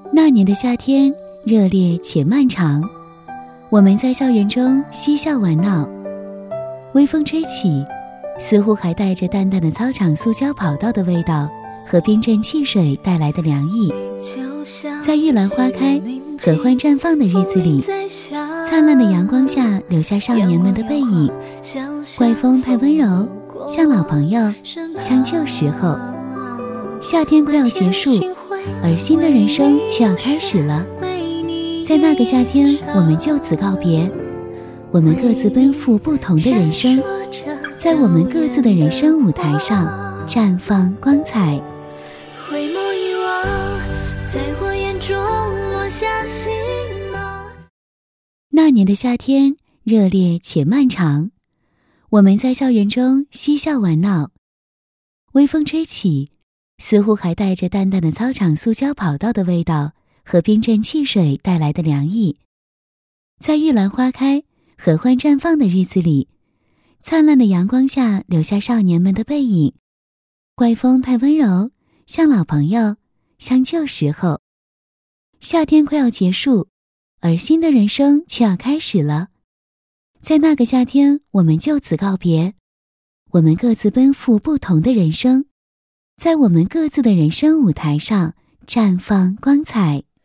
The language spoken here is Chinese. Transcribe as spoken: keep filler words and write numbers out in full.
那年的夏天热烈且漫长，我们在校园中嬉笑玩闹，微风吹起，似乎还带着淡淡的操场塑胶跑道的味道和冰镇汽水带来的凉意。在玉兰花开合欢绽放的日子里，灿烂的阳光下留下少年们的背影，怪风太温柔，像老朋友，像旧时候。夏天快要结束，而新的人生却要开始了。在那个夏天，我们就此告别，我们各自奔赴不同的人生，在我们各自的人生舞台上绽放光彩。 回眸一望，在我眼中落下星芒。 那年的夏天热烈且漫长，我们在校园中嬉笑玩闹，微风吹起，似乎还带着淡淡的操场塑胶跑道的味道和冰镇汽水带来的凉意。在玉兰花开合欢绽放的日子里，灿烂的阳光下留下少年们的背影，怪风太温柔，像老朋友，像旧时候。夏天快要结束，而新的人生却要开始了。在那个夏天，我们就此告别，我们各自奔赴不同的人生，在我们各自的人生舞台上绽放光彩。